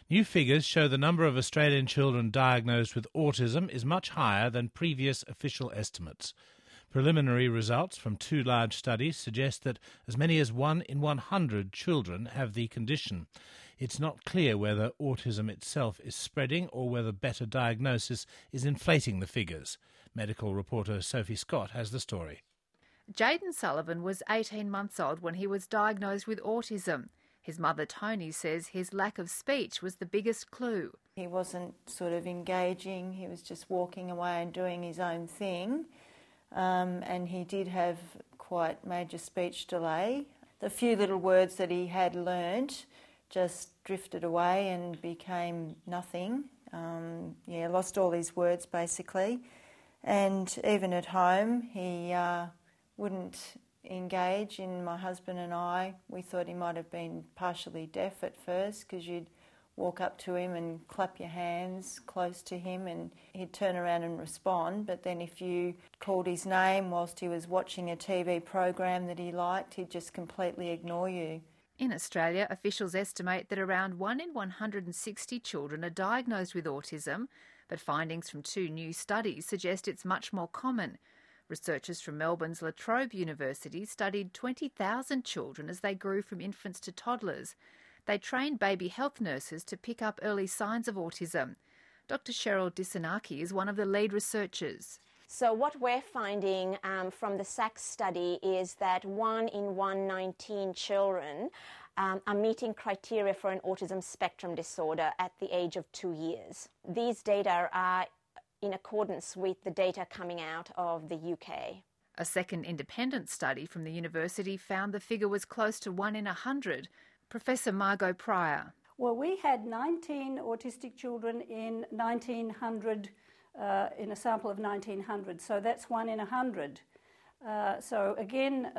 New figures show the number of Australian children diagnosed with autism is much higher than previous official estimates. Preliminary results from 2 large studies suggest that as many as 1 in 100 children have the condition. It's not clear whether autism itself is spreading or whether better diagnosis is inflating the figures. Medical reporter Sophie Scott has the story. Jayden Sullivan was 18 months old when he was diagnosed with autism. His mother Tony says his lack of speech was the biggest clue. He wasn't sort of engaging, he was just walking away and doing his own thing. And he did have quite major speech delay. The few little words that he had learnt just drifted away and became nothing. Lost all his words basically. And even at home, he wouldn't engage in my husband and I. We thought he might have been partially deaf at first because you'd walk up to him and clap your hands close to him and he'd turn around and respond. But then if you called his name whilst he was watching a TV program that he liked, he'd just completely ignore you. In Australia, officials estimate that around 1 in 160 children are diagnosed with autism, but findings from 2 new studies suggest it's much more common. Researchers from Melbourne's La Trobe University studied 20,000 children as they grew from infants to toddlers. They trained baby health nurses to pick up early signs of autism. Dr. Cheryl Disanaki is one of the lead researchers. So what we're finding from the SACS study is that 1 in 119 children are meeting criteria for an autism spectrum disorder at the age of 2 years. These data are in accordance with the data coming out of the UK. A second independent study from the university found the figure was close to 1 in 100. Professor Margot Pryor. Well, we had 19 autistic children in 1900, in a sample of 1900, so that's 1 in 100. So again,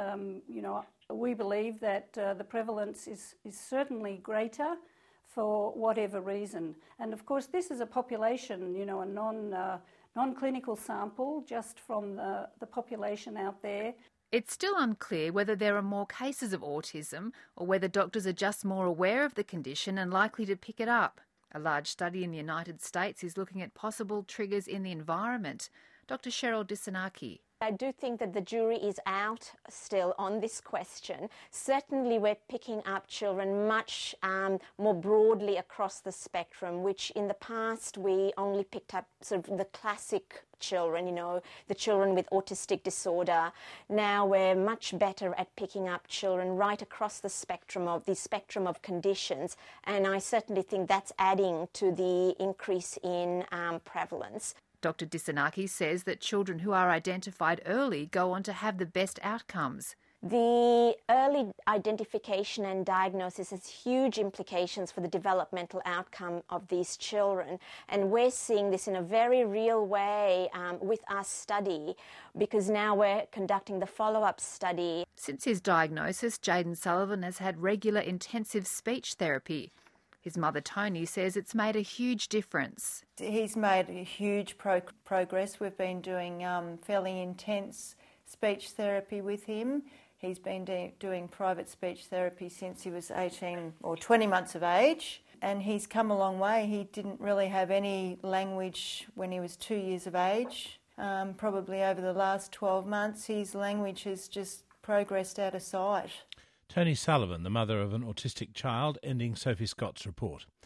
we believe that the prevalence is certainly greater for whatever reason. And of course, this is a population, a non-clinical sample just from the population out there. It's still unclear whether there are more cases of autism or whether doctors are just more aware of the condition and likely to pick it up. A large study in the United States is looking at possible triggers in the environment. Dr. Cheryl Disanaki. I do think that the jury is out still on this question. Certainly we're picking up children much more broadly across the spectrum, which in the past we only picked up sort of the classic children, the children with autistic disorder. Now we're much better at picking up children right across the spectrum of conditions, and I certainly think that's adding to the increase in prevalence. Dr. Disanaki says that children who are identified early go on to have the best outcomes. The early identification and diagnosis has huge implications for the developmental outcome of these children, and we're seeing this in a very real way with our study, because now we're conducting the follow-up study. Since his diagnosis, Jayden Sullivan has had regular intensive speech therapy. His mother Tony says it's made a huge difference. He's made a huge progress. We've been doing fairly intense speech therapy with him. He's been doing private speech therapy since he was 18 or 20 months of age, and he's come a long way. He didn't really have any language when he was 2 years of age. Probably over the last 12 months, his language has just progressed out of sight. Tony Sullivan, the mother of an autistic child, ending Sophie Scott's report.